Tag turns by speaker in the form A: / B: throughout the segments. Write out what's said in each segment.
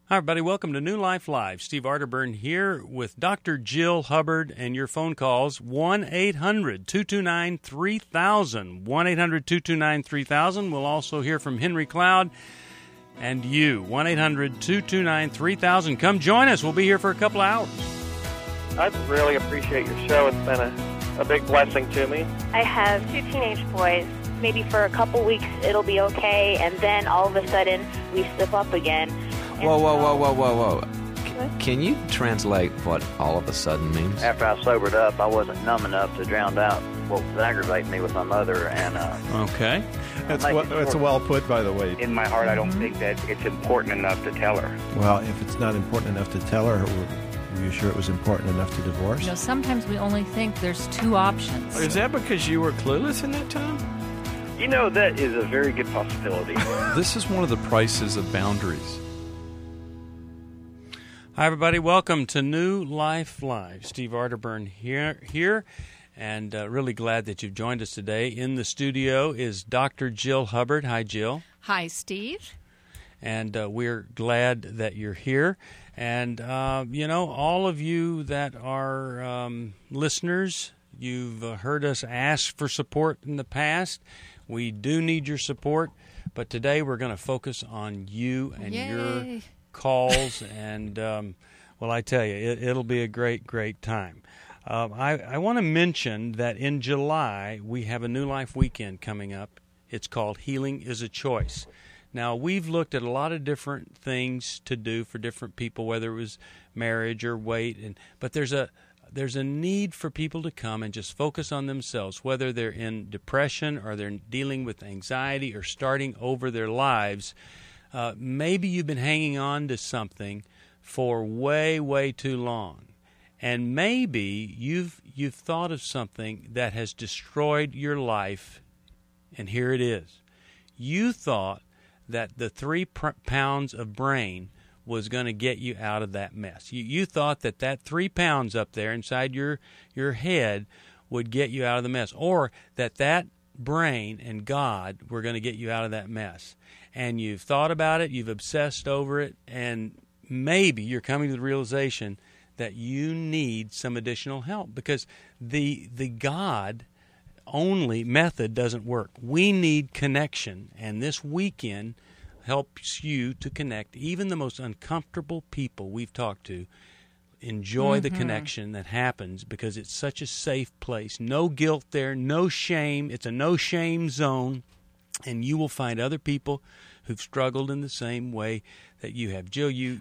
A: Hi, everybody. Welcome to New Life Live. Steve Arterburn here with Dr. Jill Hubbard and your phone calls, 1-800-229-3000, 1-800-229-3000. We'll also hear from Henry Cloud and you, 1-800-229-3000. Come join us. We'll be here for a couple of hours.
B: I really appreciate your show. It's been a big blessing to me.
C: I have 2 teenage boys. Maybe for a couple weeks it'll be okay, and then all of a sudden we slip up again.
D: Whoa. Can you translate what all of a sudden means?
E: After I sobered up, I wasn't numb enough to drown out what was aggravating me with my mother. And
A: okay.
F: That's well put, by the way.
G: In my heart, I don't think that it's important enough to tell her.
F: Well, if it's not important enough to tell her, were you sure it was important enough to divorce?
H: You know, sometimes we only think there's 2 options.
I: Is that because you were clueless in that time?
G: You know, that is a very good possibility.
J: This is one of the prices of boundaries.
A: Hi, everybody. Welcome to New Life Live. Steve Arterburn here, and really glad that you've joined us today. In the studio is Dr. Jill Hubbard. Hi, Jill.
H: Hi, Steve.
A: And we're glad that you're here. And, all of you that are listeners, you've heard us ask for support in the past. We do need your support, but today we're going to focus on you and your calls, and I tell you, it'll be a great time. I want to mention that in July we have a New Life weekend coming up. It's called Healing is a Choice. Now, we've looked at a lot of different things to do for different people, whether it was marriage or weight, but there's a need for people to come and just focus on themselves, whether they're in depression or they're dealing with anxiety or starting over their lives. Maybe you've been hanging on to something for way too long, and maybe you've thought of something that has destroyed your life, and here it is. You thought that the 3 pounds of brain was going to get you out of that mess. You thought that 3 pounds up there inside your head would get you out of the mess, or that brain and God were going to get you out of that mess. And you've thought about it, you've obsessed over it, and maybe you're coming to the realization that you need some additional help, because the God-only method doesn't work. We need connection, and this weekend helps you to connect. Even the most uncomfortable people we've talked to enjoy the connection that happens because it's such a safe place. No guilt there, no shame. It's a no-shame zone. And you will find other people who've struggled in the same way that you have. Jill, you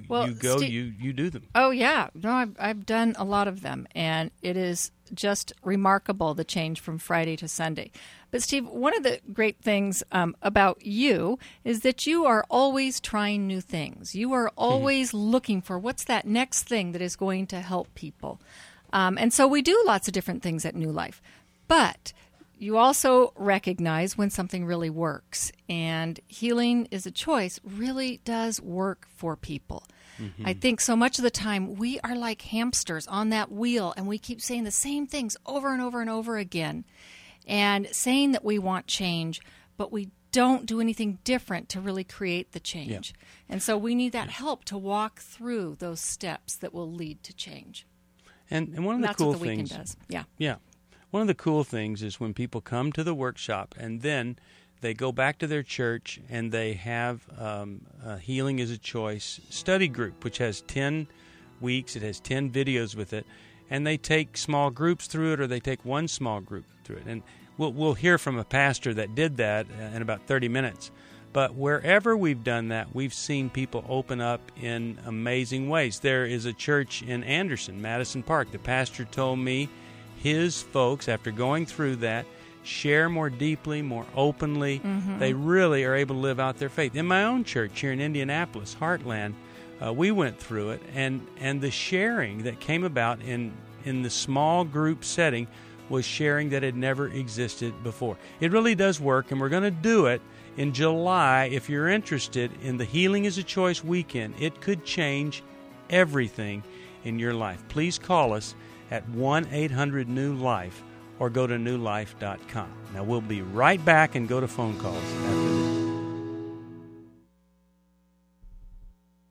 A: do them.
H: Oh, yeah. No, I've done a lot of them, and it is just remarkable, the change from Friday to Sunday. But, Steve, one of the great things about you is that you are always trying new things. You are always looking for what's that next thing that is going to help people. And so we do lots of different things at New Life. But you also recognize when something really works, and Healing is a Choice really does work for people. I think so much of the time we are like hamsters on that wheel, and we keep saying the same things over and over and over again, and saying that we want change, but we don't do anything different to really create the change. Yeah. And so we need that help to walk through those steps that will lead to change.
A: And one of the cool things,
H: weekend does.
A: Yeah. One of the cool things is when people come to the workshop and then they go back to their church and they have a Healing is a Choice study group, which has 10 weeks. It has 10 videos with it. And they take small groups through it, or they take one small group through it. And we'll hear from a pastor that did that in about 30 minutes. But wherever we've done that, we've seen people open up in amazing ways. There is a church in Anderson, Madison Park. The pastor told me his folks, after going through that, share more deeply, more openly. They really are able to live out their faith. In my own church here in Indianapolis, Heartland, we went through it, and the sharing that came about in the small group setting was sharing that had never existed before. It really does work, and we're going to do it in July. If you're interested in the Healing is a Choice weekend, it could change everything in your life. Please call us at 1-800-NEW-LIFE or go to newlife.com. Now, we'll be right back and go to phone calls after this.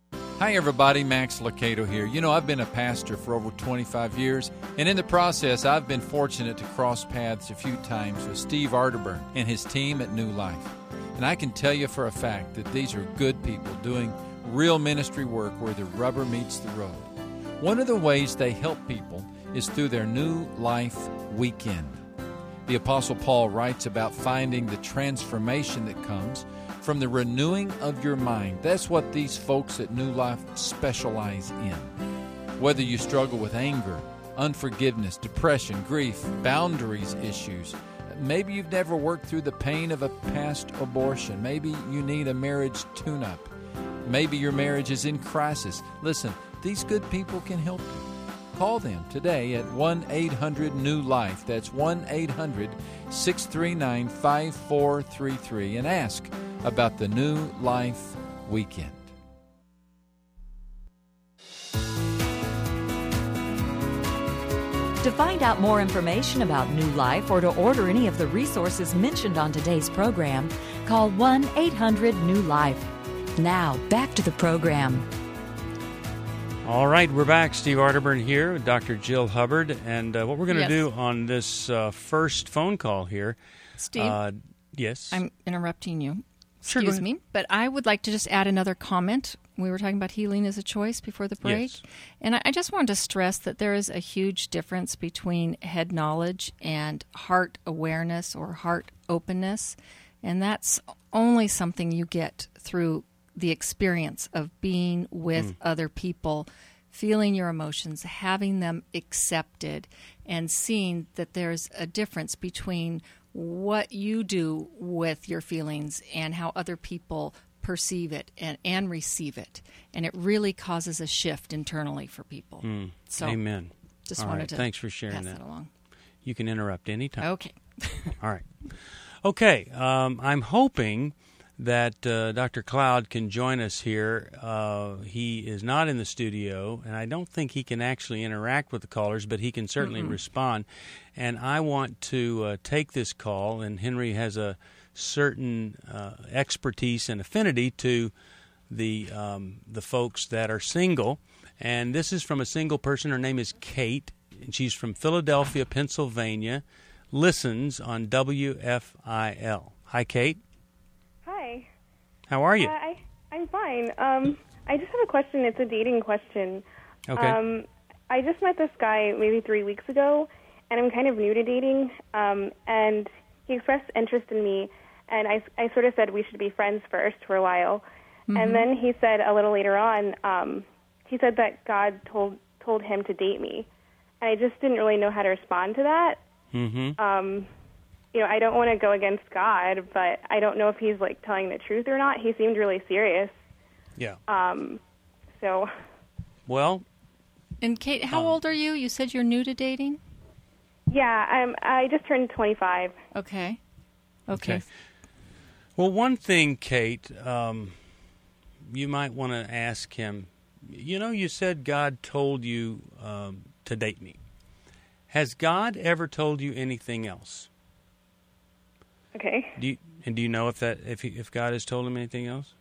K: Hi, everybody. Max Locato here. You know, I've been a pastor for over 25 years, and in the process, I've been fortunate to cross paths a few times with Steve Arterburn and his team at New Life. And I can tell you for a fact that these are good people doing real ministry work where the rubber meets the road. One of the ways they help people is through their New Life Weekend. The Apostle Paul writes about finding the transformation that comes from the renewing of your mind. That's what these folks at New Life specialize in. Whether you struggle with anger, unforgiveness, depression, grief, boundaries issues, maybe you've never worked through the pain of a past abortion, maybe you need a marriage tune-up, maybe your marriage is in crisis. Listen, these good people can help you. Call them today at 1-800-NEW-LIFE. That's 1-800-639-5433 and ask about the New Life Weekend.
L: To find out more information about New Life or to order any of the resources mentioned on today's program, call 1-800-NEW-LIFE. Now, back to the program.
A: All right, we're back. Steve Arterburn here with Dr. Jill Hubbard. And what we're going to do on this first phone call here...
H: Steve?
A: Yes?
H: I'm interrupting you.
A: Sure,
H: Excuse me. But I would like to just add another comment. We were talking about healing as a choice before the break.
A: Yes.
H: And I just wanted to stress that there is a huge difference between head knowledge and heart awareness or heart openness. And that's only something you get through the experience of being with other people, feeling your emotions, having them accepted, and seeing that there's a difference between what you do with your feelings and how other people perceive it and receive it. And it really causes a shift internally for people. So,
A: amen.
H: Just
A: All
H: wanted
A: right.
H: to
A: Thanks for sharing
H: pass
A: that.
H: along.
A: You can interrupt anytime.
H: Okay.
A: All right. Okay. I'm hoping that Dr. Cloud can join us here. He is not in the studio, and I don't think he can actually interact with the callers, but he can certainly respond. And I want to take this call, and Henry has a certain expertise and affinity to the folks that are single. And this is from a single person. Her name is Kate, and she's from Philadelphia, Pennsylvania, listens on WFIL. Hi, Kate.
M: Hi.
A: How are you?
M: I'm fine. I just have a question. It's a dating question.
A: Okay.
M: I just met this guy maybe 3 weeks ago, and I'm kind of new to dating, and he expressed interest in me, and I sort of said we should be friends first for a while. And then he said a little later on, he said that God told him to date me, and I just didn't really know how to respond to that. You know, I don't want to go against God, but I don't know if he's like telling the truth or not. He seemed really serious.
A: Yeah.
M: So.
A: Well.
H: And Kate, how old are you? You said you're new to dating?
M: Yeah, I just turned 25.
H: Okay.
A: Well, one thing, Kate, you might want to ask him. You know, you said God told you to date me. Has God ever told you anything else?
M: Okay.
A: Do you know if God has told him anything else?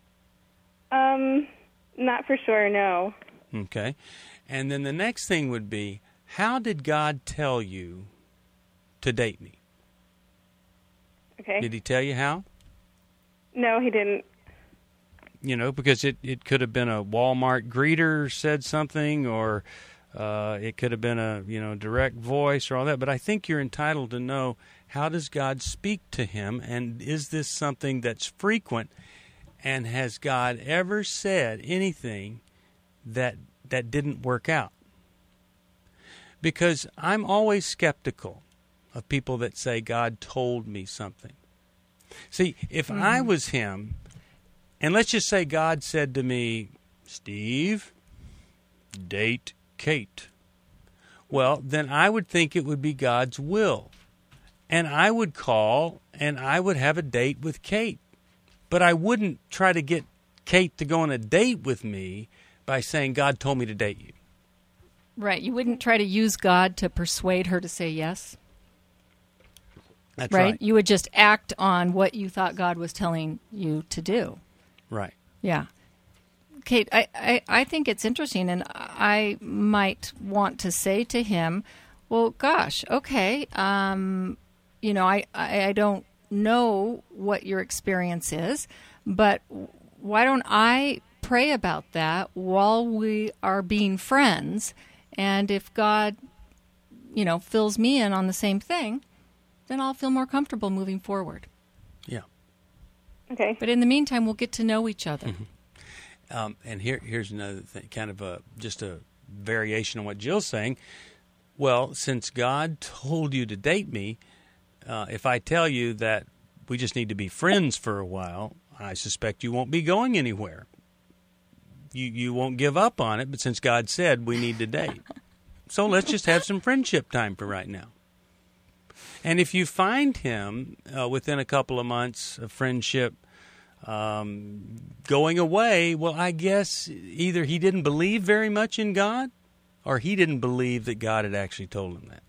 M: Not for sure, no.
A: Okay. And then the next thing would be, how did God tell you to date me?
M: Okay.
A: Did he tell you how?
M: No, he didn't.
A: You know, because it could have been a Walmart greeter said something, or it could have been a direct voice or all that. But I think you're entitled to know, how does God speak to him, and is this something that's frequent? And has God ever said anything that didn't work out? Because I'm always skeptical of people that say God told me something. See, if I was him, and let's just say God said to me, Steve, date Kate. Well, then I would think it would be God's will. And I would call and I would have a date with Kate. But I wouldn't try to get Kate to go on a date with me by saying God told me to date you.
H: Right. You wouldn't try to use God to persuade her to say yes.
A: That's right.
H: You would just act on what you thought God was telling you to do.
A: Right.
H: Yeah. Kate, I think it's interesting, and I might want to say to him, well, gosh, okay, you know, I don't know what your experience is, but why don't I pray about that while we are being friends, and if God, you know, fills me in on the same thing, then I'll feel more comfortable moving forward.
A: Yeah.
M: Okay.
H: But in the meantime, we'll get to know each other.
A: Mm-hmm. And here's another thing, kind of just a variation on what Jill's saying. Well, since God told you to date me, if I tell you that we just need to be friends for a while, I suspect you won't be going anywhere. You won't give up on it, but since God said we need to date. So let's just have some friendship time for right now. And if you find him within a couple of months of friendship going away, well, I guess either he didn't believe very much in God or he didn't believe that God had actually told him that.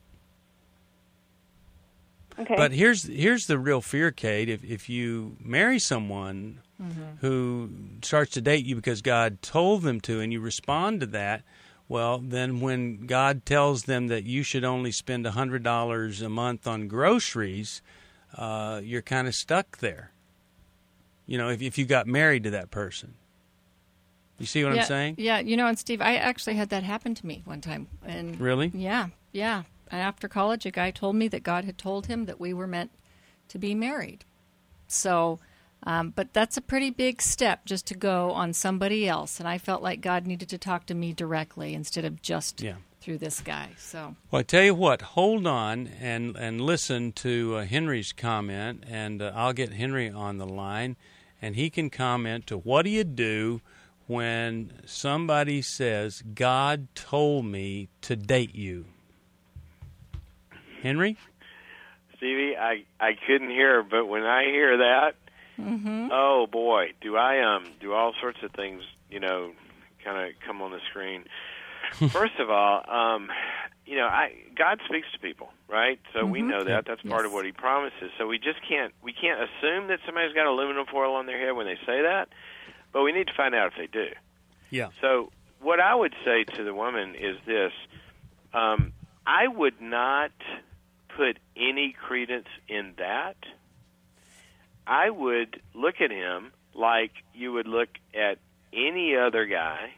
M: Okay.
A: But here's the real fear, Kate. If you marry someone who starts to date you because God told them to and you respond to that, well, then when God tells them that you should only spend $100 a month on groceries, you're kind of stuck there. You know, if you got married to that person. You see what I'm saying?
H: Yeah, you know, and Steve, I actually had that happen to me one time. And
A: really?
H: Yeah. And after college, a guy told me that God had told him that we were meant to be married. So, but that's a pretty big step just to go on somebody else. And I felt like God needed to talk to me directly instead of just through this guy. So,
A: well, I tell you what, hold on and listen to Henry's comment, and I'll get Henry on the line, and he can comment to what do you do when somebody says, God told me to date you. Henry?
N: Stevie, I couldn't hear, but when I hear that, oh boy, do I do all sorts of things, you know, kind of come on the screen. First of all, you know, God speaks to people, right? So we know that. That's part of what He promises. So we can't assume that somebody's got aluminum foil on their head when they say that, but we need to find out if they do.
A: Yeah.
N: So what I would say to the woman is this: I would not put any credence in that. I would look at him like you would look at any other guy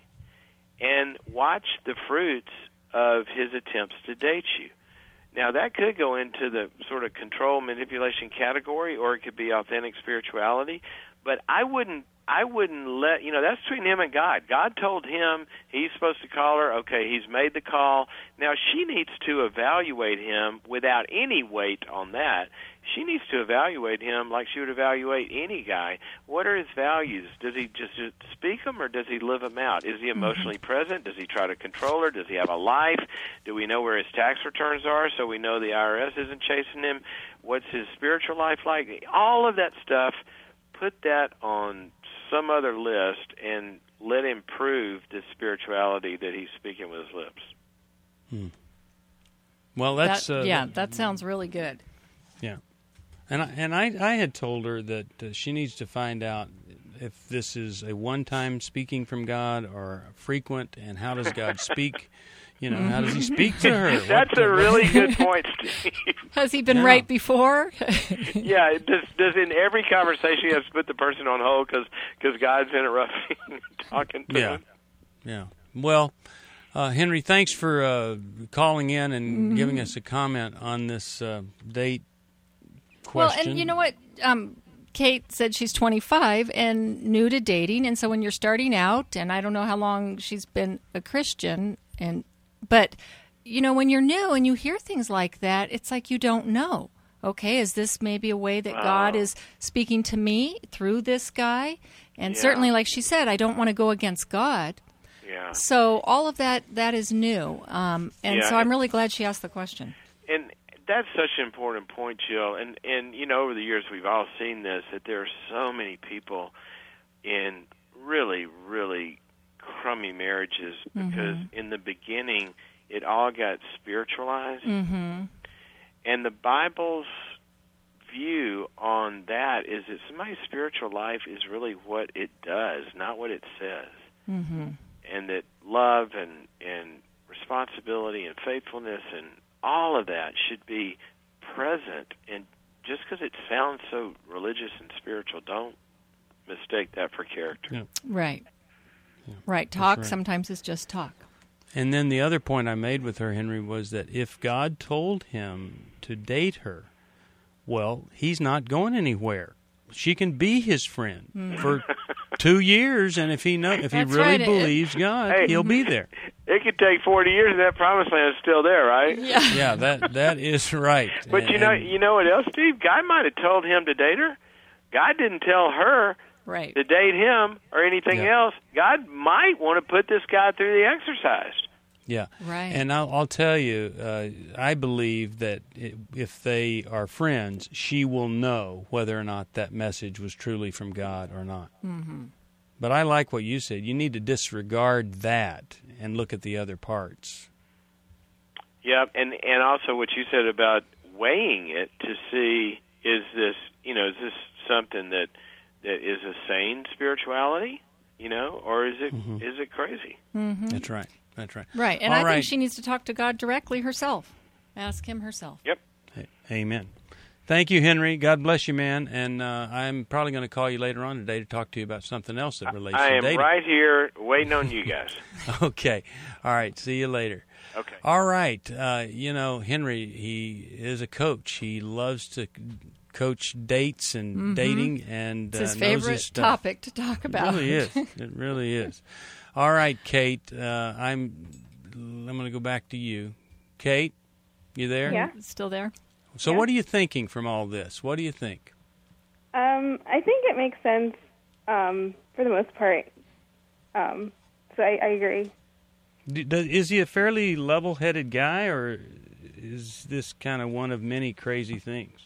N: and watch the fruits of his attempts to date you. Now, that could go into the sort of control manipulation category, or it could be authentic spirituality, but I wouldn't let, you know, that's between him and God. God told him he's supposed to call her. Okay, he's made the call. Now, she needs to evaluate him without any weight on that. She needs to evaluate him like she would evaluate any guy. What are his values? Does he just speak them, or does he live them out? Is he emotionally present? Does he try to control her? Does he have a life? Do we know where his tax returns are so we know the IRS isn't chasing him? What's his spiritual life like? All of that stuff, put that on some other list and let him prove the spirituality that he's speaking with his lips.
A: Well, that's
H: that sounds really good.
A: Yeah, and I had told her that she needs to find out if this is a one-time speaking from God or frequent, and how does God speak? You know, how does he speak to her?
N: That's a really good point, Steve.
H: Has he been right before?
N: Yeah, does in every conversation you have to put the person on hold because God's interrupting talking to him?
A: Yeah. Well, Henry, thanks for calling in and giving us a comment on this date question.
H: Well, and you know what? Kate said she's 25 and new to dating, and so when you're starting out, and I don't know how long she's been a Christian, but, you know, when you're new and you hear things like that, it's like you don't know. Okay, is this maybe a way that God is speaking to me through this guy? And certainly, like she said, I don't want to go against God.
N: Yeah.
H: So all of that is new. So I'm really glad she asked the question.
N: And that's such an important point, Jill. And you know, over the years we've all seen this, that there are so many people in really, really crummy marriages because in the beginning it all got spiritualized. And the Bible's view on that is that somebody's spiritual life is really what it does, not what it says. and that love and responsibility and faithfulness and all of that should be present. And just because it sounds so religious and spiritual, don't mistake that for character.
A: Yeah.
H: Right. Yeah. Right. Talk
A: right.
H: sometimes is just talk.
A: And then the other point I made with her, Henry, was that if God told him to date her, well, he's not going anywhere. She can be his friend for 2 years, and if he really believes God, he'll be there.
N: It could take 40 years, and that promised land is still there, right?
A: Yeah, that is right.
N: But you know what else, Steve? God might have told him to date her. God didn't tell her to date him or anything else. God might want to put this guy through the exercise.
A: Yeah,
H: right.
A: And I'll tell you, I believe that if they are friends, she will know whether or not that message was truly from God or not.
H: Mm-hmm.
A: But I like what you said. You need to disregard that and look at the other parts.
N: Yeah, and also what you said about weighing it to see is this something that is a sane spirituality, or is it crazy?
H: Mm-hmm.
A: That's right. That's right.
H: Right, and I think she needs to talk to God directly herself. Ask him herself.
N: Yep.
A: Amen. Thank you, Henry. God bless you, man. And I'm probably going to call you later on today to talk to you about something else that relates to dating.
N: I am right here waiting on you guys.
A: Okay. All right. See you later.
N: Okay.
A: All right. Henry, he is a coach. He loves to coach dates and dating, and
H: it's his
A: knows
H: favorite
A: his stuff.
H: topic to talk about.
A: It really is. It really is. All right, Kate. I'm going to go back to you. Kate, you there?
M: Yeah.
H: Still there?
A: So what are you thinking from all this? What do you think?
M: I think it makes sense for the most part. So I agree.
A: Is he a fairly level-headed guy, or is this kind of one of many crazy things?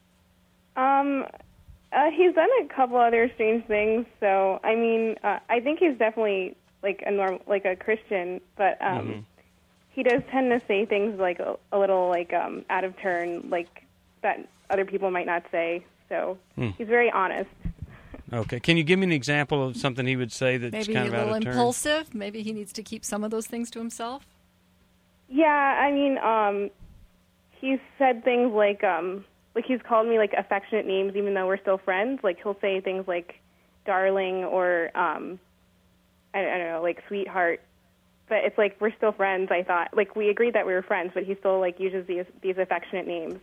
M: He's done a couple other strange things. So I mean, I think he's definitely like a Christian, but he does tend to say things like a little like out of turn, like that other people might not say. So he's very honest.
A: Okay. Can you give me an example of something he would say that's
H: maybe
A: kind of out of turn?
H: Maybe a little impulsive. Maybe he needs to keep some of those things to himself.
M: Yeah, I mean, he's said things like he's called me like affectionate names, even though we're still friends. Like he'll say things like darling or I don't know, like sweetheart. But it's like we're still friends. I thought like we agreed that we were friends, but he still like uses these affectionate names.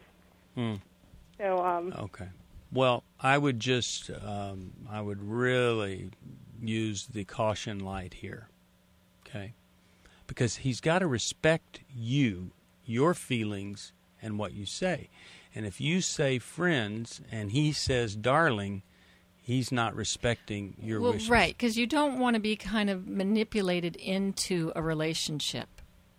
M: So
A: okay. Well, I would just I would really use the caution light here. Okay? Because he's got to respect you, your feelings, and what you say. And if you say friends and he says darling, he's not respecting your wishes.
H: Right, because you don't want to be kind of manipulated into a relationship.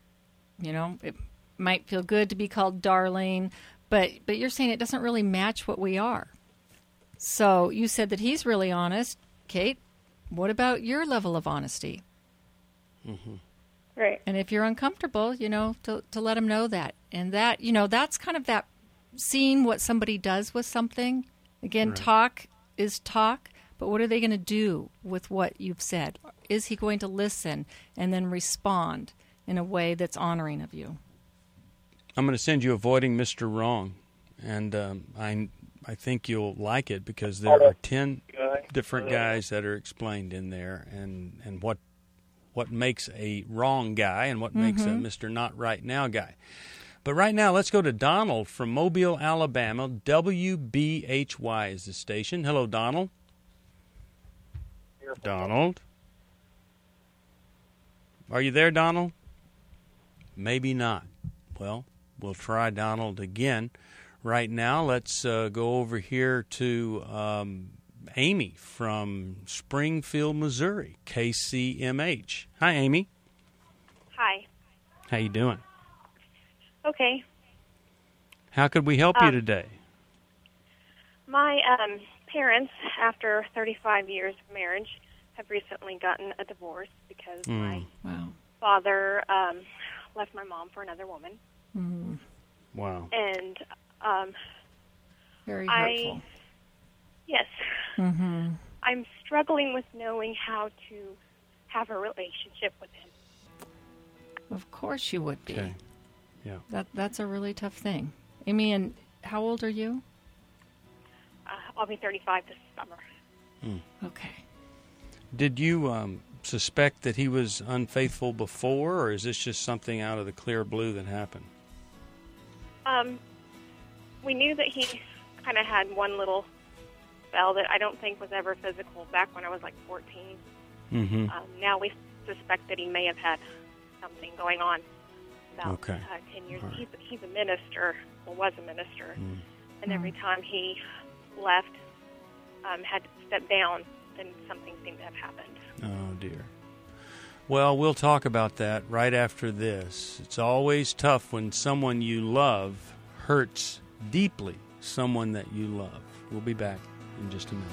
H: It might feel good to be called darling, but you're saying it doesn't really match what we are. So you said that he's really honest. Kate, what about your level of honesty?
M: Right.
H: And if you're uncomfortable, to let him know that. And that, that's kind of that seeing what somebody does with something. Again, talk is talk, but what are they going to do with what you've said? Is he going to listen and then respond in a way that's honoring of you?
A: I'm going to send you Avoiding Mr. Wrong, and I think you'll like it because there are 10 different guys that are explained in there, and what makes a wrong guy and what makes a Mr. Not Right Now guy. But right now, let's go to Donald from Mobile, Alabama. WBHY is the station. Hello, Donald. Donald? Are you there, Donald? Maybe not. Well, we'll try Donald again. Right now, let's go over here to Amy from Springfield, Missouri, KCMH. Hi, Amy.
O: Hi.
A: How you doing?
O: Okay.
A: How could we help you today?
O: My parents, after 35 years of marriage, have recently gotten a divorce because my father left my mom for another woman.
A: Wow.
O: And
H: very hurtful.
O: Yes. I'm struggling with knowing how have a relationship with him.
H: Of course you would be.
A: Okay. Yeah.
H: That's a really tough thing. Amy, and how old are you?
O: I'll be 35 this summer.
H: Okay.
A: Did you suspect that he was unfaithful before, or is this just something out of the clear blue that happened?
O: We knew that he kind of had one little spell that I don't think was ever physical back when I was like 14.
A: Mm-hmm.
O: Now we suspect that he may have had something going on about 10 years.
A: Right.
O: He's a minister, or was a minister, and every time he left, had to step down, then something seemed to have happened.
A: Oh, dear. Well, we'll talk about that right after this. It's always tough when someone you love hurts deeply someone that you love. We'll be back in just a minute.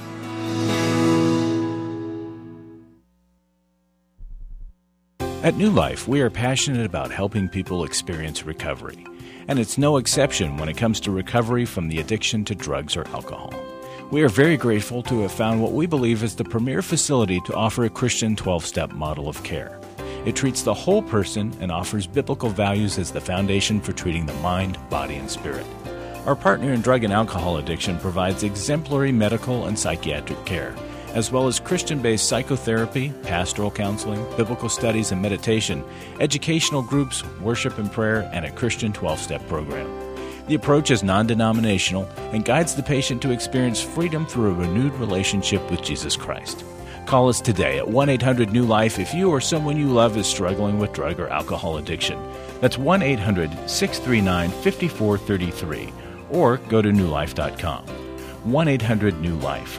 P: At New Life, we are passionate about helping people experience recovery. And it's no exception when it comes to recovery from the addiction to drugs or alcohol. We are very grateful to have found what we believe is the premier facility to offer a Christian 12-step model of care. It treats the whole person and offers biblical values as the foundation for treating the mind, body, and spirit. Our partner in drug and alcohol addiction provides exemplary medical and psychiatric care, as well as Christian-based psychotherapy, pastoral counseling, biblical studies and meditation, educational groups, worship and prayer, and a Christian 12-step program. The approach is non-denominational and guides the patient to experience freedom through a renewed relationship with Jesus Christ. Call us today at 1-800-NEW-LIFE if you or someone you love is struggling with drug or alcohol addiction. That's 1-800-639-5433, or go to newlife.com. 1-800-NEW-LIFE,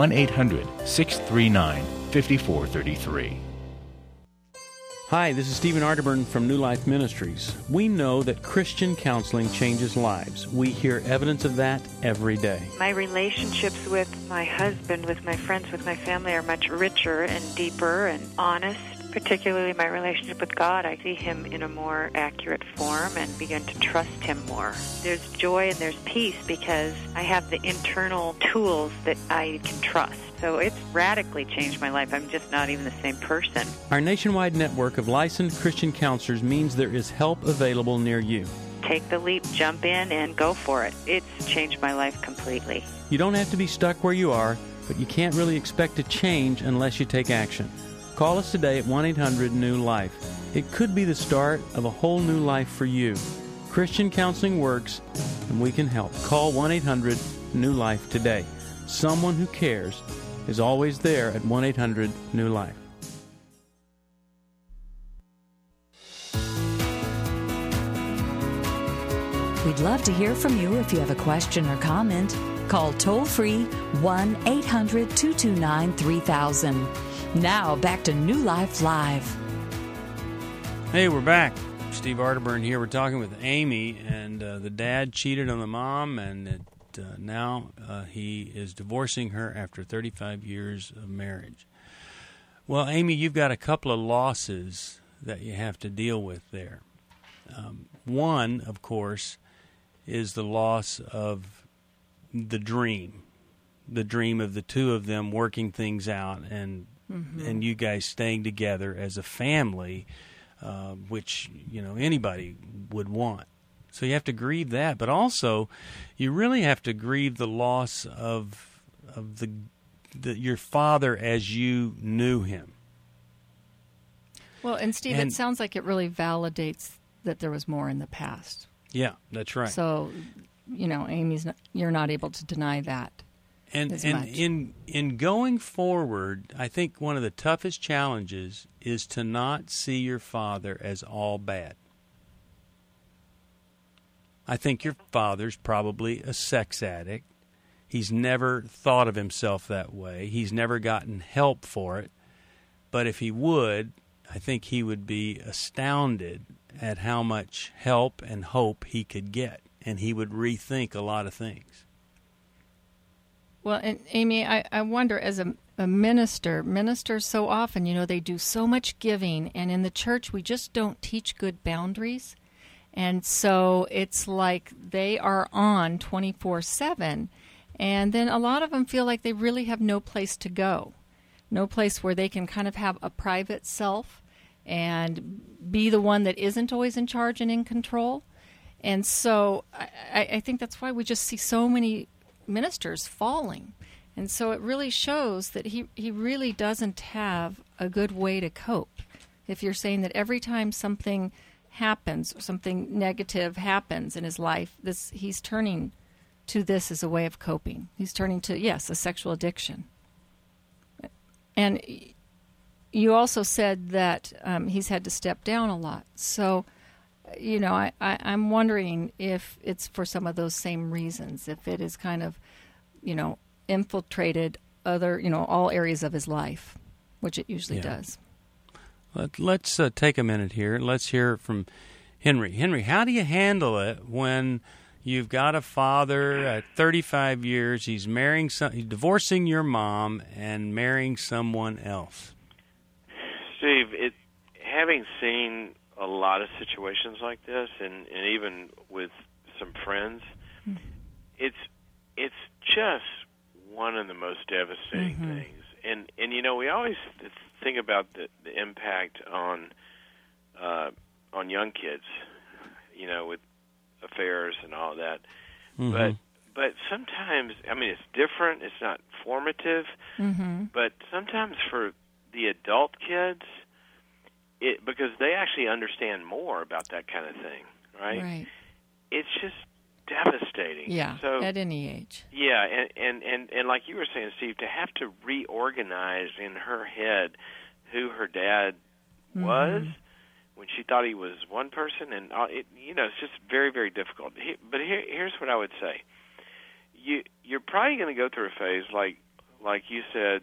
P: 1-800-639-5433.
A: Hi, this is Stephen Arterburn from New Life Ministries. We know that Christian counseling changes lives. We hear evidence of that every day.
Q: My relationships with my husband, with my friends, with my family are much richer and deeper and honest. Particularly my relationship with God, I see Him in a more accurate form and begin to trust Him more. There's joy and there's peace because I have the internal tools that I can trust. So it's radically changed my life. I'm just not even the same person.
A: Our nationwide network of licensed Christian counselors means there is help available near you.
Q: Take the leap, jump in, and go for it. It's changed my life completely.
A: You don't have to be stuck where you are, but you can't really expect to change unless you take action. Call us today at 1-800-NEW-LIFE. It could be the start of a whole new life for you. Christian counseling works, and we can help. Call 1-800-NEW-LIFE today. Someone who cares is always there at 1-800-NEW-LIFE.
L: We'd love to hear from you if you have a question or comment. Call toll-free 1-800-229-3000. Now, back to New Life Live.
A: Hey, we're back. Steve Arterburn here. We're talking with Amy, and the dad cheated on the mom, and now he is divorcing her after 35 years of marriage. Well, Amy, you've got a couple of losses that you have to deal with there. One, of course, is the loss of the dream of the two of them working things out and you guys staying together as a family, which anybody would want. So you have to grieve that, but also you really have to grieve the loss of your father as you knew him.
H: Well, and Steve, it sounds like it really validates that there was more in the past.
A: Yeah, that's right.
H: So, Amy's you're not able to deny that.
A: And in going forward, I think one of the toughest challenges is to not see your father as all bad. I think your father's probably a sex addict. He's never thought of himself that way. He's never gotten help for it. But if he would, I think he would be astounded at how much help and hope he could get. And he would rethink a lot of things.
H: Well, and Amy, I wonder, as a ministers so often, they do so much giving, and in the church we just don't teach good boundaries. And so it's like they are on 24/7, and then a lot of them feel like they really have no place to go. no place where they can kind of have a private self and be the one that isn't always in charge and in control. And so I think that's why we just see so many ministers falling. And so it really shows that he really doesn't have a good way to cope. If you're saying that every time something happens, or something negative happens in his life, he's turning to this as a way of coping. He's turning to, yes, a sexual addiction. And you also said that he's had to step down a lot. So, I'm wondering if it's for some of those same reasons, if it is kind of, infiltrated other, all areas of his life, which it usually does.
A: Let's take a minute here. Let's hear from Henry. Henry, how do you handle it when you've got a father at 35 years, he's divorcing your mom and marrying someone else?
N: Steve, having seen a lot of situations like this, and even with some friends, it's just one of the most devastating things. And we always think about the impact on young kids, with affairs and all that. But sometimes, it's different. It's not formative. But sometimes for the adult kids, because they actually understand more about that kind of thing, right? It's just devastating.
H: Yeah, so, at any age.
N: Yeah, and like you were saying, Steve, to have to reorganize in her head who her dad was when she thought he was one person, and it's just very, very difficult. But here's what I would say: you're probably going to go through a phase like you said.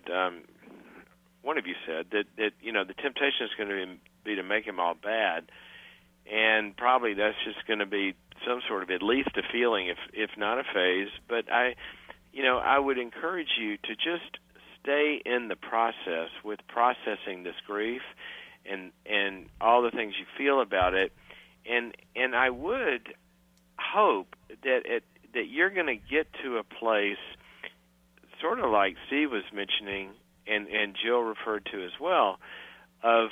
N: One of you said that the temptation is going to be to make him all bad, and probably that's just going to be some sort of at least a feeling, if not a phase. But I would encourage you to just stay in the process with processing this grief and all the things you feel about it, and I would hope that you're going to get to a place, sort of like Steve was mentioning, and Jill referred to as well, of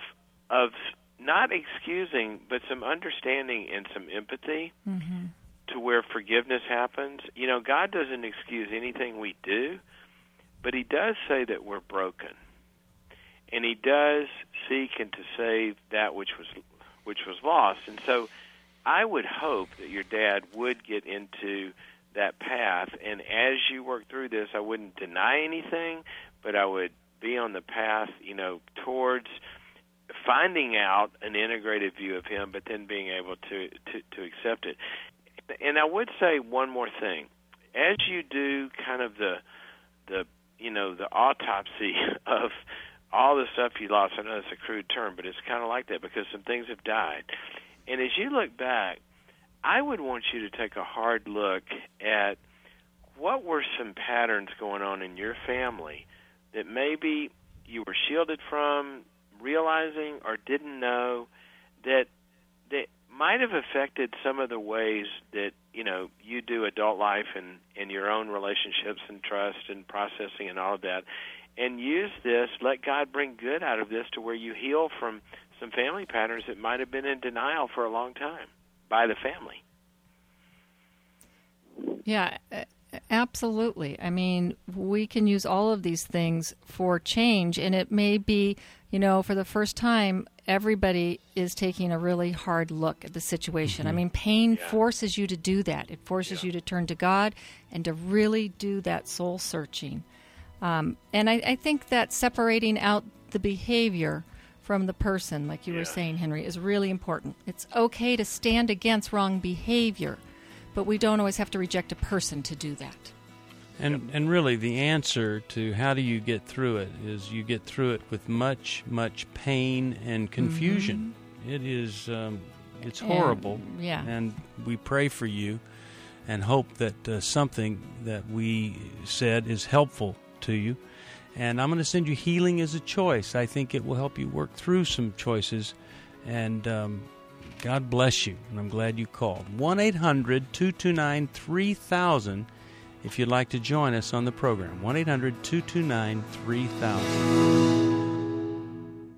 N: not excusing, but some understanding and some empathy to where forgiveness happens. God doesn't excuse anything we do, but He does say that we're broken, and He does seek and to save that which was lost. And so, I would hope that your dad would get into that path. And as you work through this, I wouldn't deny anything, but I would be on the path, towards finding out an integrated view of him, but then being able to accept it. And I would say one more thing: as you do kind of the autopsy of all the stuff you lost. I know it's a crude term, but it's kind of like that because some things have died. And as you look back, I would want you to take a hard look at what were some patterns going on in your family that maybe you were shielded from realizing or didn't know that might have affected some of the ways that you do adult life and your own relationships and trust and processing and all of that, and use this, let God bring good out of this to where you heal from some family patterns that might have been in denial for a long time by the family.
H: Yeah, absolutely. I mean, we can use all of these things for change, and it may be, for the first time, everybody is taking a really hard look at the situation. I mean, pain forces you to do that. It forces you to turn to God and to really do that soul searching. And I think that separating out the behavior from the person, like you were saying, Henry, is really important. It's okay to stand against wrong behavior, but we don't always have to reject a person to do that.
A: And really, the answer to how do you get through it is you get through it with much, much pain and confusion. It is, it's horrible. And we pray for you and hope that something that we said is helpful to you. And I'm going to send you Healing as a Choice. I think it will help you work through some choices. And God bless you. And I'm glad you called. 1-800-229-3000 if you'd like to join us on the program. 1-800-229-3000.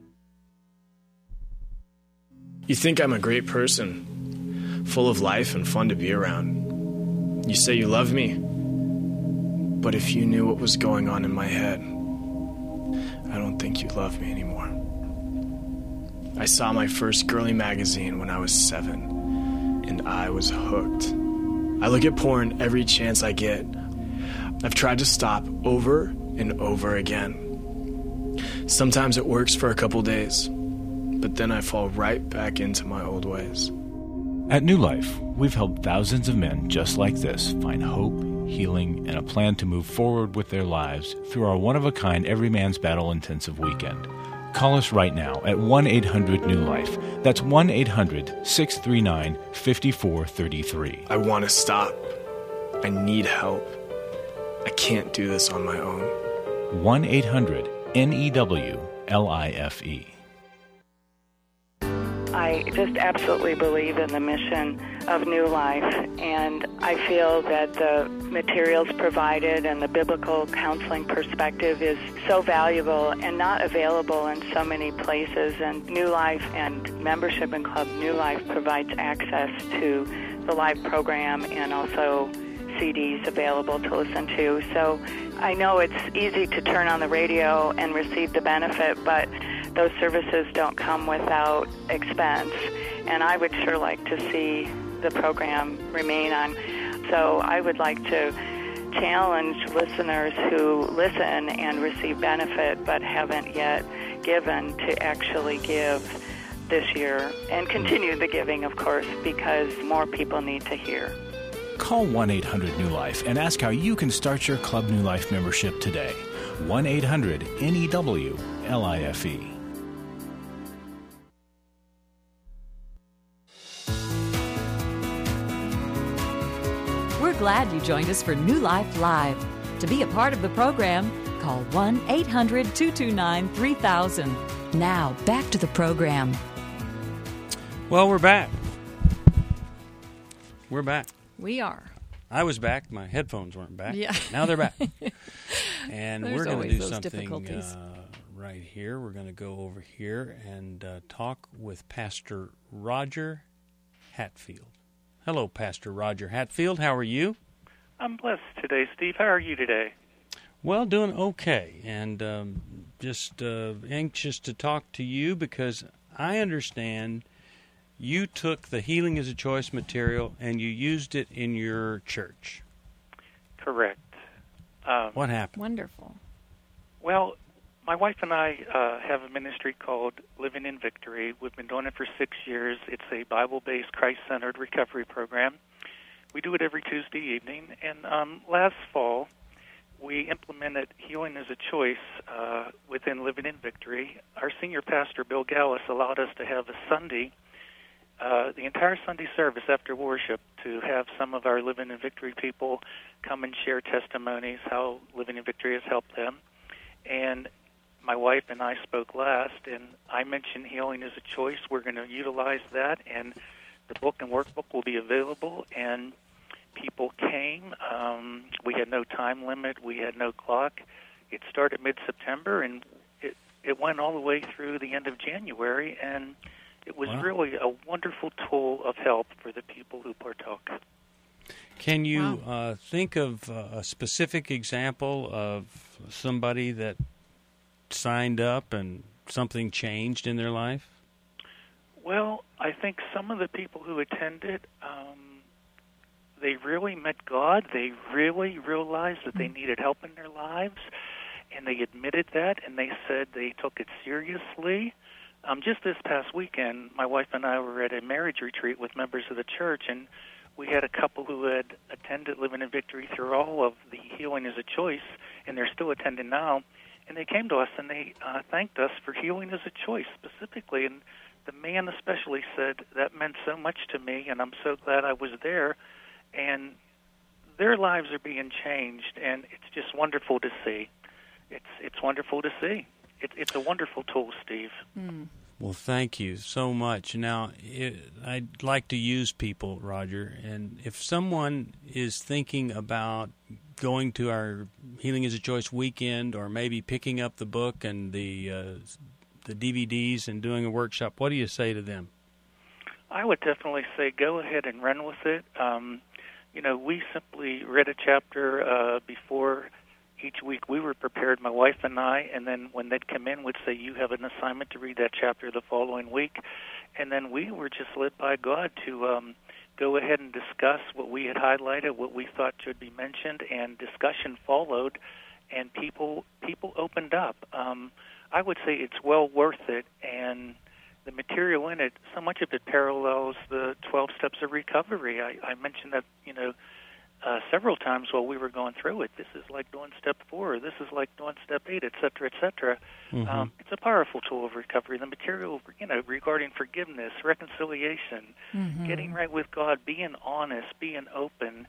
R: You think I'm a great person, full of life and fun to be around. You say you love me, but if you knew what was going on in my head, I don't think you love me anymore. I saw my first girly magazine when I was 7, and I was hooked. I look at porn every chance I get. I've tried to stop over and over again. Sometimes it works for a couple days, but then I fall right back into my old ways.
P: At New Life, we've helped thousands of men just like this find hope, healing, and a plan to move forward with their lives through our one-of-a-kind Every Man's Battle intensive weekend. Call us right now at 1-800-NEW-LIFE. That's 1-800-639-5433.
R: I want to stop. I need help. I can't do this on my own.
P: 1-800-NEWLIFE.
S: I just absolutely believe in the mission of New Life, and I feel that the materials provided and the biblical counseling perspective is so valuable and not available in so many places. And New Life and membership in Club New Life provides access to the live program and also CDs available to listen to. So I know it's easy to turn on the radio and receive the benefit, but those services don't come without expense, and I would sure like to see the program remain on. So I would like to challenge listeners who listen and receive benefit but haven't yet given to actually give this year and continue the giving, of course, because more people need to hear.
P: Call 1-800-NEW-LIFE and ask how you can start your Club New Life membership today. 1-800-NEWLIFE.
L: We're glad you joined us for New Life Live. To be a part of the program, call 1-800-229-3000. Now, back to the program.
A: Well, we're back. We're back.
H: We are.
A: I was back. My headphones weren't back.
H: Yeah.
A: Now they're back. And we're going to do something right here. We're going to go over here and talk with Pastor Roger Hatfield. Hello, Pastor Roger Hatfield. How are you?
B: I'm blessed today, Steve. How are you today?
A: Well, doing okay, and just anxious to talk to you because I understand you took the Healing is a Choice material and you used it in your church.
B: Correct.
A: What happened?
H: Wonderful.
B: Well, my wife and I have a ministry called Living in Victory. We've been doing it for 6 years. It's a Bible-based, Christ-centered recovery program. We do it every Tuesday evening. And last fall, we implemented Healing as a Choice within Living in Victory. Our senior pastor, Bill Gallus, allowed us to have a Sunday, the entire Sunday service after worship, to have some of our Living in Victory people come and share testimonies, how Living in Victory has helped them. And my wife and I spoke last, and I mentioned Healing as a Choice. We're going to utilize that, and the book and workbook will be available. And people came. We had no time limit. We had no clock. It started mid-September, and it went all the way through the end of January, and it was really a wonderful tool of help for the people who partook.
A: Can you think of a specific example of somebody that signed up and something changed in their life?
B: Well, I think some of the people who attended, they really met God. They really realized that they needed help in their lives, and they admitted that, and they said they took it seriously. Just this past weekend, my wife and I were at a marriage retreat with members of the church, and we had a couple who had attended Living in Victory through all of the Healing as a Choice, and they're still attending now. And they came to us and they thanked us for Healing as a Choice specifically. And the man especially said, that meant so much to me, and I'm so glad I was there. And their lives are being changed, and it's just wonderful to see. It's wonderful to see. It's a wonderful tool, Steve.
A: Well, thank you so much. Now, I'd like to use people, Roger, and if someone is thinking about going to our Healing is a Choice weekend, or maybe picking up the book and the DVDs and doing a workshop, what do you say to them?
B: I would definitely say go ahead and run with it. We simply read a chapter before each week. We were prepared, my wife and I, and then when they'd come in, we'd say, you have an assignment to read that chapter the following week. And then we were just led by God to go ahead and discuss what we had highlighted, what we thought should be mentioned, and discussion followed, and people opened up. I would say it's well worth it, and the material in it, so much of it parallels the 12 steps of recovery. I mentioned that, several times while we were going through it. This is like doing step 4, this is like doing step 8, et cetera, et cetera.
A: Mm-hmm.
B: It's a powerful tool of recovery. The material, regarding forgiveness, reconciliation, getting right with God, being honest, being open,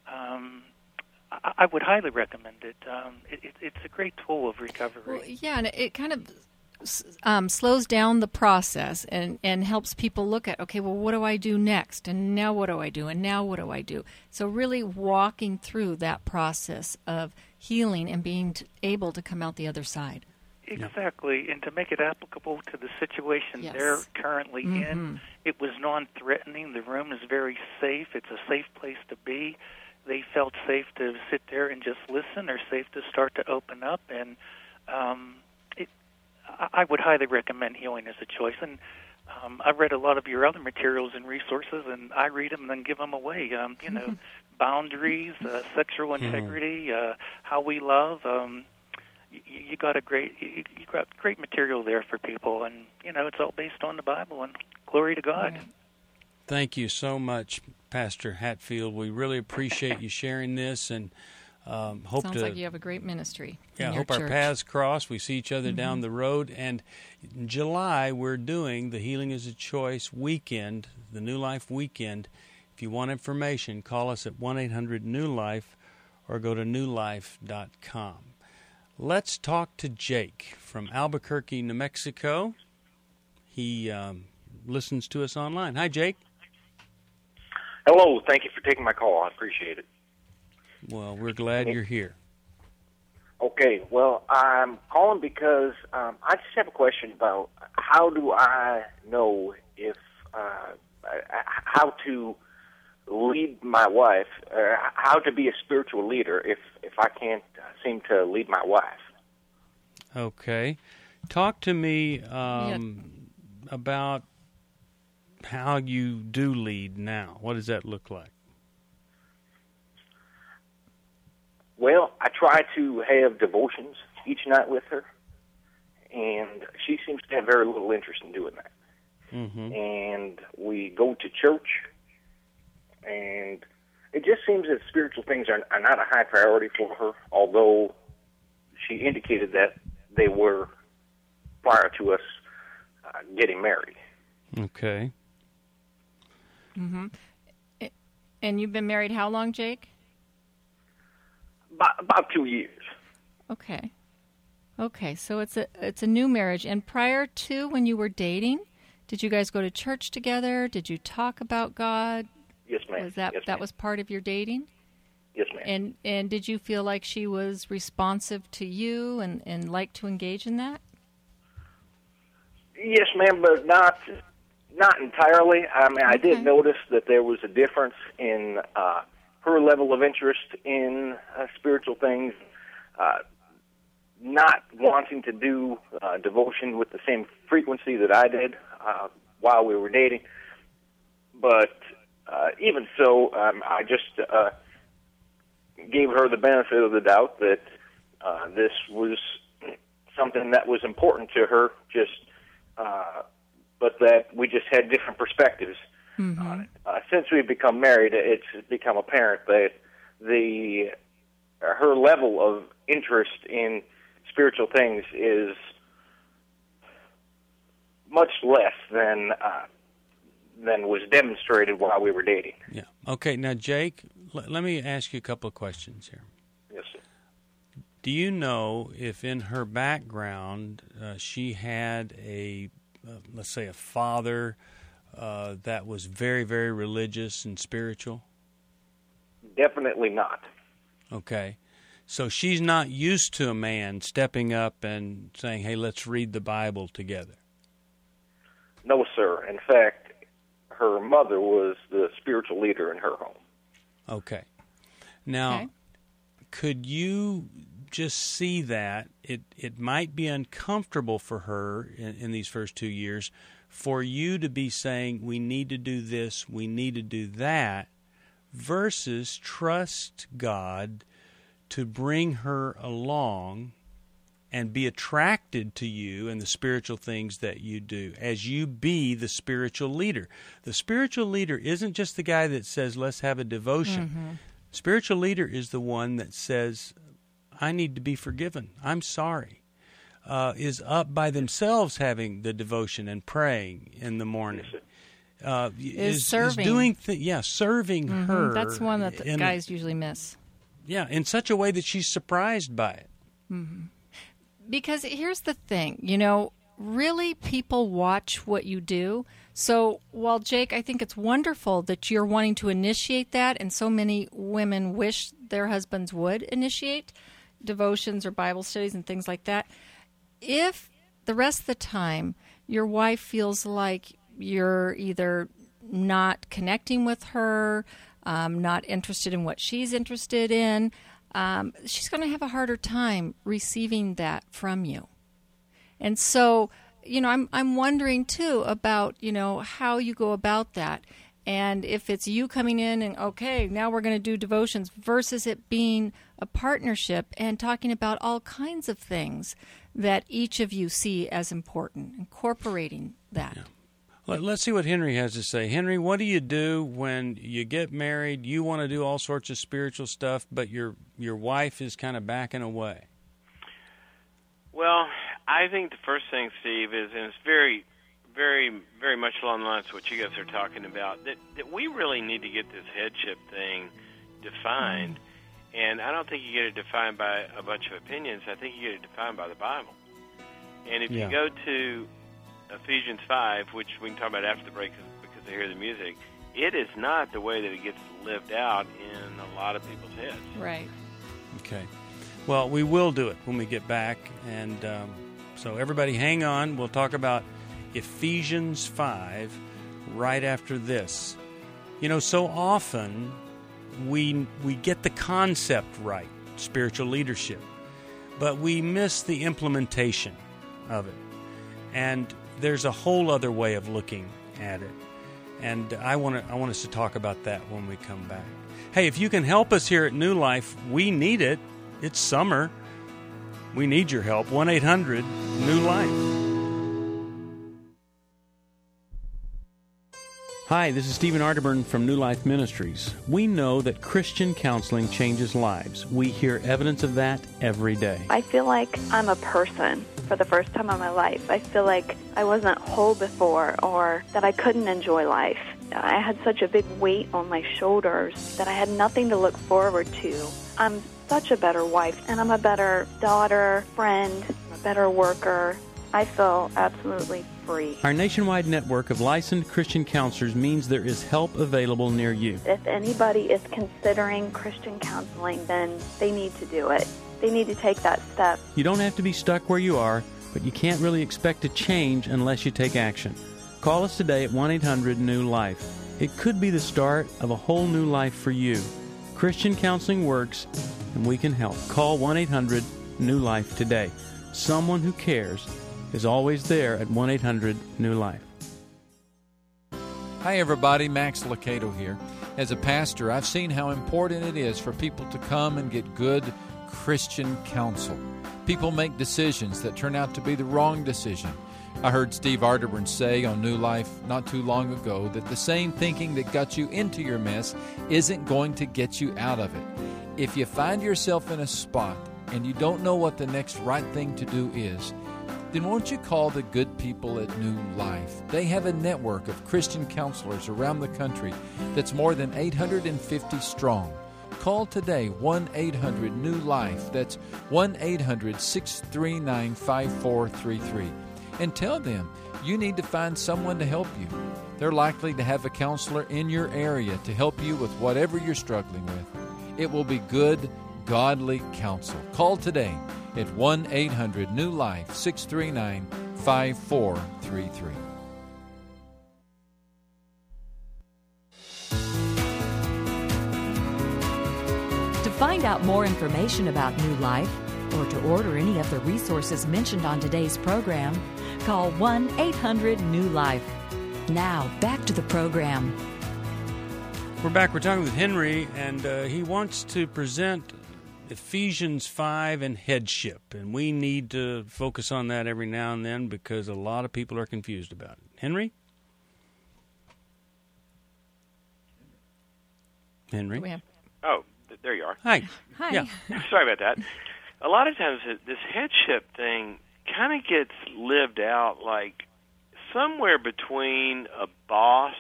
B: I would highly recommend it. It's a great tool of recovery.
H: Well, yeah, and it kind of slows down the process and helps people look at, okay, well, what do I do next? And now what do I do? And now what do I do? So really walking through that process of healing and being able to come out the other side.
B: Exactly, and to make it applicable to the situation they're currently in, it was non-threatening. The room is very safe. It's a safe place to be. They felt safe to sit there and just listen, or safe to start to open up, and I would highly recommend Healing as a Choice. And I've read a lot of your other materials and resources, and I read them and then give them away. Boundaries, sexual integrity, how we love. You got great material there for people, and it's all based on the Bible. And glory to God.
H: Right.
A: Thank you so much, Pastor Hatfield. We really appreciate you sharing this, and
H: sounds like you have a great ministry.
A: Yeah, I hope our paths cross. We see each other down the road. And in July, we're doing the Healing is a Choice weekend, the New Life weekend. If you want information, call us at 1-800-NEW-LIFE or go to newlife.com. Let's talk to Jake from Albuquerque, New Mexico. He listens to us online. Hi, Jake.
T: Hello. Thank you for taking my call. I appreciate it.
A: Well, we're glad you're here.
T: Okay. Well, I'm calling because I just have a question about how do I know if how to lead my wife, or how to be a spiritual leader if I can't seem to lead my wife.
A: Okay. Talk to me about how you do lead now. What does that look like?
T: Well, I try to have devotions each night with her, and she seems to have very little interest in doing that.
A: Mm-hmm.
T: And we go to church, and it just seems that spiritual things are not a high priority for her, although she indicated that they were prior to us getting married.
A: Okay.
H: Mm-hmm. And you've been married how long, Jake?
T: About 2 years.
H: Okay. Okay, so it's a new marriage. And prior to when you were dating, did you guys go to church together? Did you talk about God?
T: Yes, ma'am.
H: Was that that was part of your dating?
T: Yes, ma'am.
H: And did you feel like she was responsive to you and liked to engage in that?
T: Yes, ma'am, but not entirely. I mean, I did notice that there was a difference in her level of interest in spiritual things, not wanting to do devotion with the same frequency that I did while we were dating. But even so, I just gave her the benefit of the doubt that this was something that was important to her, but that we just had different perspectives.
H: Mm-hmm.
T: Since we've become married, it's become apparent that her level of interest in spiritual things is much less than was demonstrated while we were dating.
A: Yeah. Okay. Now, Jake, let me ask you a couple of questions here.
T: Yes, sir.
A: Do you know if in her background she had let's say, a father that was very, very religious and spiritual?
T: Definitely not.
A: Okay. So she's not used to a man stepping up and saying, hey, let's read the Bible together.
T: No, sir. In fact, her mother was the spiritual leader in her home.
A: Okay. Now, could you just see that it might be uncomfortable for her in these first 2 years for you to be saying, we need to do this, we need to do that, versus trust God to bring her along and be attracted to you and the spiritual things that you do as you be the spiritual leader. The spiritual leader isn't just the guy that says, let's have a devotion. Mm-hmm. Spiritual leader is the one that says, I need to be forgiven. I'm sorry. Is up by themselves having the devotion and praying in the morning.
H: Is serving.
A: Is doing serving her.
H: That's one that the guys usually miss.
A: Yeah, in such a way that she's surprised by it.
H: Mm-hmm. Because here's the thing, really people watch what you do. So while, Jake, I think it's wonderful that you're wanting to initiate that, and so many women wish their husbands would initiate devotions or Bible studies and things like that, if the rest of the time your wife feels like you're either not connecting with her, not interested in what she's interested in, she's going to have a harder time receiving that from you. And so, I'm wondering too about, how you go about that. And if it's you coming in and, okay, now we're going to do devotions versus it being a partnership and talking about all kinds of things that each of you see as important, incorporating that.
A: Yeah. Let's see what Henry has to say. Henry, what do you do when you get married, you want to do all sorts of spiritual stuff, but your wife is kind of backing away?
N: Well, I think the first thing, Steve, is, and it's very, very, very much along the lines of what you guys are talking about, that we really need to get this headship thing defined. And I don't think you get it defined by a bunch of opinions. I think you get it defined by the Bible. And if you go to Ephesians 5, which we can talk about after the break because I hear the music, it is not the way that it gets lived out in a lot of people's heads.
H: Right.
A: Okay. Well, we will do it when we get back. And so everybody hang on. We'll talk about Ephesians 5 right after this. So often we get the concept right, spiritual leadership, but we miss the implementation of it. And there's a whole other way of looking at it. And I want us to talk about that when we come back. Hey, if you can help us here at New Life, we need it. It's summer. We need your help. 1-800-NEW-LIFE. Hi, this is Stephen Arterburn from New Life Ministries. We know that Christian counseling changes lives. We hear evidence of that every day.
U: I feel like I'm a person for the first time in my life. I feel like I wasn't whole before, or that I couldn't enjoy life. I had such a big weight on my shoulders that I had nothing to look forward to. I'm such a better wife, and I'm a better daughter, friend, a better worker. I feel absolutely free.
A: Our nationwide network of licensed Christian counselors means there is help available near you.
U: If anybody is considering Christian counseling, then they need to do it. They need to take that step.
A: You don't have to be stuck where you are, but you can't really expect to change unless you take action. Call us today at 1-800-NEW-LIFE. It could be the start of a whole new life for you. Christian counseling works, and we can help. Call 1-800-NEW-LIFE today. Someone who cares is always there at 1-800-NEW-LIFE.
K: Hi, everybody. Max Lucado here. As a pastor, I've seen how important it is for people to come and get good Christian counsel. People make decisions that turn out to be the wrong decision. I heard Steve Arterburn say on New Life not too long ago that the same thinking that got you into your mess isn't going to get you out of it. If you find yourself in a spot and you don't know what the next right thing to do is, then won't you call the good people at New Life? They have a network of Christian counselors around the country that's more than 850 strong. Call today, 1-800-NEW-LIFE. That's 1-800-639-5433. And tell them you need to find someone to help you. They're likely to have a counselor in your area to help you with whatever you're struggling with. It will be good godly counsel. Call today at 1-800-NEW-LIFE, 639-5433.
L: To find out more information about New Life or to order any of the resources mentioned on today's program, call 1-800-NEW-LIFE. Now, back to the program.
A: We're back. We're talking with Henry, and he wants to present Ephesians 5 and headship. And we need to focus on that every now and then because a lot of people are confused about it. Henry? Henry?
N: Oh, there you are.
A: Hi.
H: Hi.
A: Yeah.
N: Sorry about that. A lot of times this headship thing kind of gets lived out like somewhere between a boss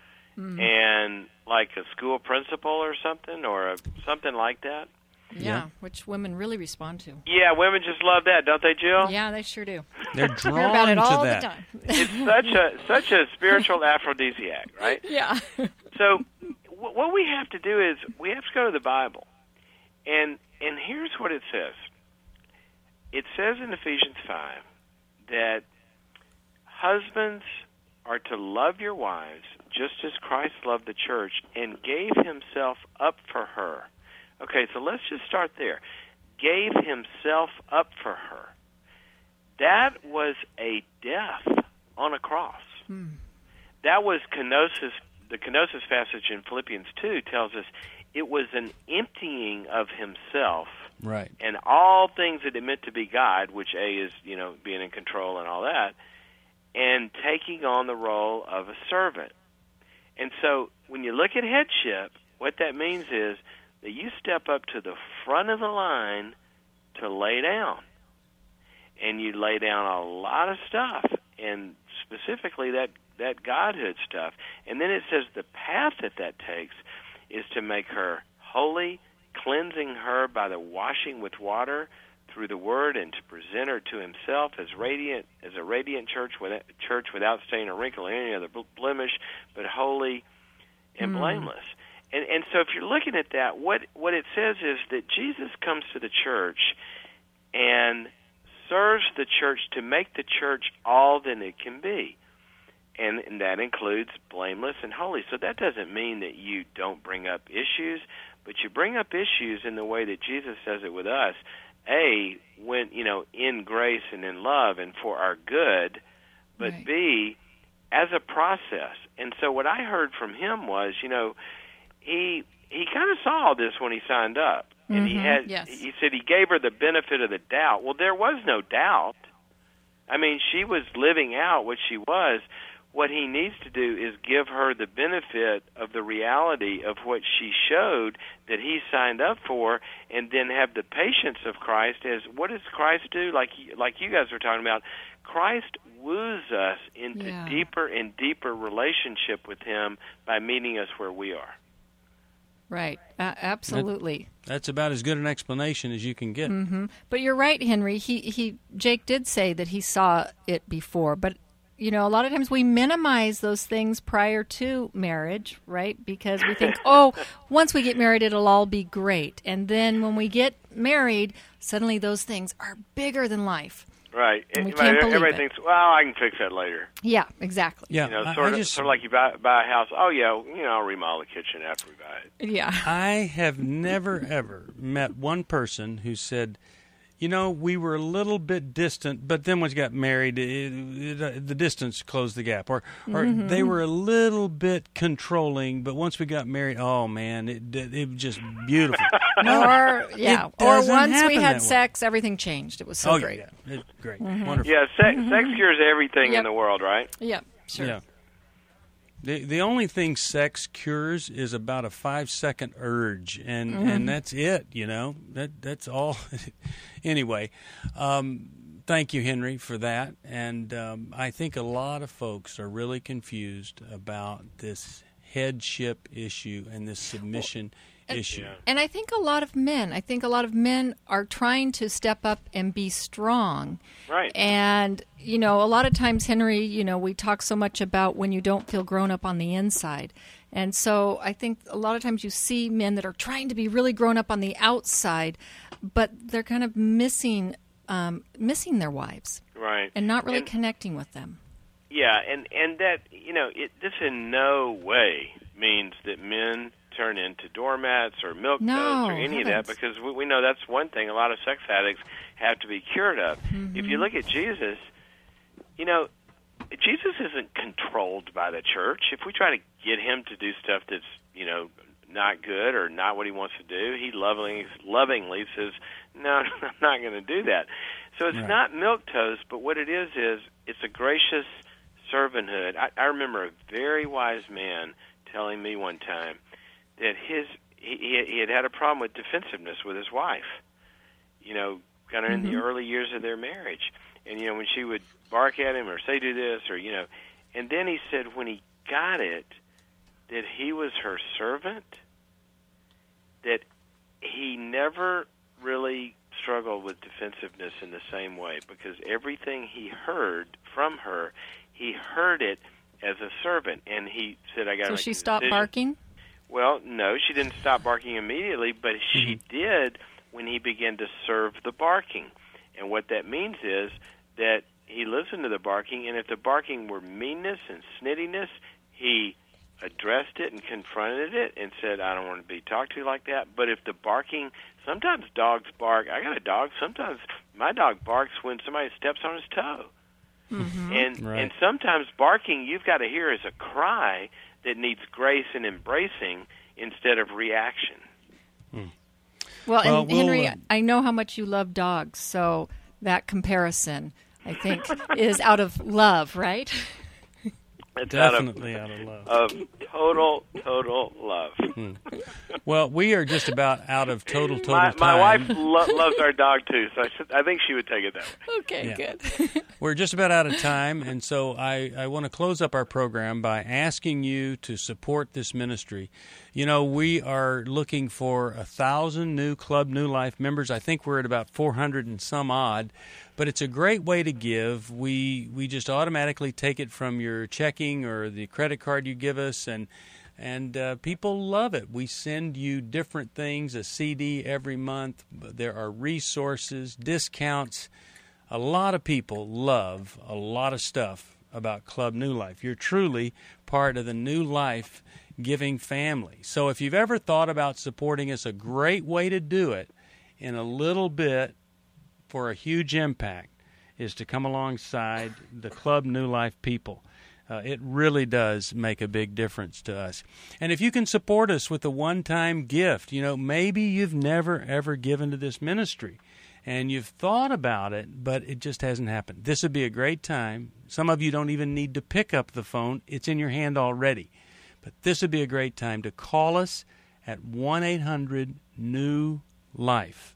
N: and like a school principal or something, or something like that.
H: Yeah, which women really respond to.
N: Yeah, women just love that, don't they, Jill?
H: Yeah, they sure do.
A: They're drawn
H: Hear about it
A: to
H: all
A: that.
H: the time.
N: It's such a spiritual aphrodisiac, right?
H: Yeah.
N: So what we have to do is we have to go to the Bible, and here's what it says. It says in Ephesians 5 that husbands are to love your wives just as Christ loved the church and gave himself up for her. Okay, so let's just start there. Gave himself up for her. That was a death on a cross. That was kenosis. The kenosis passage in Philippians 2 tells us it was an emptying of himself.
A: Right.
N: And all things that it meant to be God, which A is, being in control and all that, and taking on the role of a servant. And so when you look at headship, what that means is that you step up to the front of the line to lay down. And you lay down a lot of stuff, and specifically that godhood stuff. And then it says the path that takes is to make her holy, cleansing her by the washing with water through the Word, and to present her to himself as a radiant church without stain or wrinkle or any other blemish, but holy and blameless. And so if you're looking at that, what it says is that Jesus comes to the church and serves the church to make the church all that it can be. And that includes blameless and holy. So that doesn't mean that you don't bring up issues, but you bring up issues in the way that Jesus does it with us. A, when, in grace and in love and for our good, but right. B, as a process. And so what I heard from him was, he kind of saw this when he signed up. And he said he gave her the benefit of the doubt. Well, there was no doubt. I mean, she was living out what she was. What he needs to do is give her the benefit of the reality of what she showed that he signed up for, and then have the patience of Christ. As what does Christ do? Like you guys were talking about, Christ woos us into deeper and deeper relationship with him by meeting us where we are.
H: Right, absolutely.
A: That's about as good an explanation as you can get.
H: But you're right, Henry. Jake did say that he saw it before, but a lot of times we minimize those things prior to marriage, right? Because we think, once we get married, it'll all be great. And then when we get married, suddenly those things are bigger than life.
N: Right.
H: And we can't believe
N: everybody
H: it.
N: thinks, I can fix that later.
H: Yeah, exactly.
A: Yeah,
N: sort of like you buy a house. I'll remodel the kitchen after we buy it.
H: Yeah.
A: I have never, ever met one person who said, we were a little bit distant, but then once you got married, the distance closed the gap. Or they were a little bit controlling, but once we got married, oh, man, it was just beautiful.
H: Or once we had sex, everything changed. It was so great.
A: Yeah, it's great. Wonderful.
N: Yeah, sex cures everything in the world, right?
H: Yep, sure.
A: Yeah. The only thing sex cures is about a 5-second urge, and that's it. That's all. Anyway, thank you, Henry, for that. And I think a lot of folks are really confused about this headship issue and this submission issue.
H: And I think a lot of men are trying to step up and be strong.
N: Right.
H: And, a lot of times, Henry, we talk so much about when you don't feel grown up on the inside. And so I think a lot of times you see men that are trying to be really grown up on the outside, but they're kind of missing their wives.
N: Right.
H: And not really connecting with them.
N: Yeah, and that, this in no way means that men turn into doormats or milk toads or any of that, because we know that's one thing a lot of sex addicts have to be cured of. Mm-hmm. If you look at Jesus, Jesus isn't controlled by the church. If we try to get him to do stuff that's, not good or not what he wants to do, he lovingly says, no, I'm not going to do that. So it's not milquetoast, but what it is it's a gracious servanthood. I remember a very wise man telling me one time that he had a problem with defensiveness with his wife, kind of in the early years of their marriage. And, when she would bark at him or say do this or, and then he said when he got it, that he was her servant, that he never really struggled with defensiveness in the same way, because everything he heard from her, he heard it as a servant, and he said, I got to make a decision. So
H: she stopped barking?
N: Well, no, she didn't stop barking immediately, but she did when he began to serve the barking. And what that means is that he listened to the barking, and if the barking were meanness and snittiness, he addressed it and confronted it and said, I don't want to be talked to like that. But if the barking, sometimes dogs bark. I got a dog. Sometimes my dog barks when somebody steps on his toe. Mm-hmm. And sometimes barking you've got to hear as a cry that needs grace and embracing instead of reaction.
H: Well, and Henry, I know how much you love dogs, so that comparison, I think, is out of love, right?
N: It's
A: definitely out of love.
N: Of total love.
A: Well, we are just about out of total time.
N: My wife loves our dog, too, so I think she would take it that way.
H: Okay, good.
A: We're just about out of time, and so I want to close up our program by asking you to support this ministry. We are looking for 1,000 new Club New Life members. I think we're at about 400 and some odd. But it's a great way to give. We just automatically take it from your checking or the credit card you give us, and people love it. We send you different things, a CD every month. There are resources, discounts. A lot of people love a lot of stuff about Club New Life. You're truly part of the New Life giving family. So if you've ever thought about supporting us, a great way to do it in a little bit for a huge impact is to come alongside the Club New Life people. It really does make a big difference to us. And if you can support us with a one-time gift, maybe you've never, ever given to this ministry, and you've thought about it, but it just hasn't happened. This would be a great time. Some of you don't even need to pick up the phone. It's in your hand already. But this would be a great time to call us at 1-800-NEW-LIFE.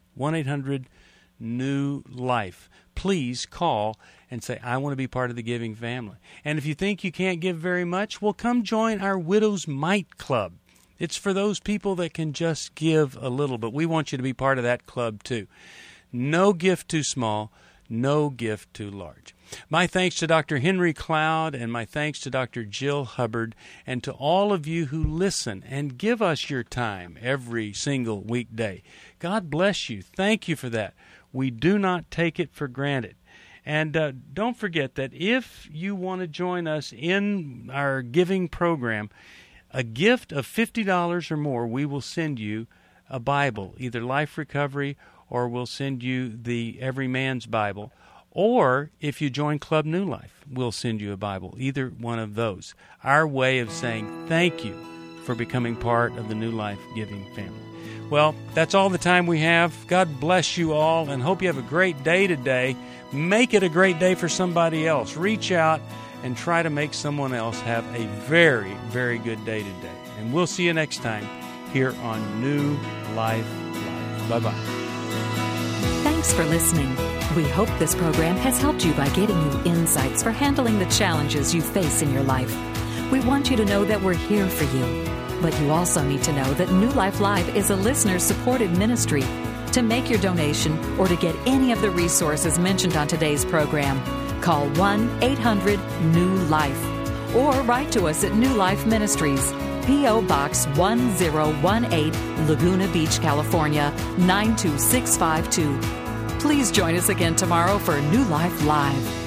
A: 1-800-NEW-LIFE. Please call and say, I want to be part of the giving family. And if you think you can't give very much, well, come join our Widow's Mite Club. It's for those people that can just give a little, but we want you to be part of that club too. No gift too small, no gift too large. My thanks to Dr. Henry Cloud, and my thanks to Dr. Jill Hubbard, and to all of you who listen and give us your time every single weekday. God bless you. Thank you for that. We do not take it for granted. And don't forget that if you want to join us in our giving program, a gift of $50 or more, we will send you a Bible, either Life Recovery, or we'll send you the Every Man's Bible. Or if you join Club New Life, we'll send you a Bible, either one of those. Our way of saying thank you for becoming part of the New Life giving family. Well, that's all the time we have. God bless you all, and hope you have a great day today. Make it a great day for somebody else. Reach out and try to make someone else have a very, very good day today. And we'll see you next time here on New Life Live. Bye-bye.
L: Thanks for listening. We hope this program has helped you by giving you insights for handling the challenges you face in your life. We want you to know that we're here for you. But you also need to know that New Life Live is a listener-supported ministry. To make your donation or to get any of the resources mentioned on today's program, call 1-800-NEW-LIFE or write to us at New Life Ministries, P.O. Box 1018, Laguna Beach, California, 92652. Please join us again tomorrow for New Life Live.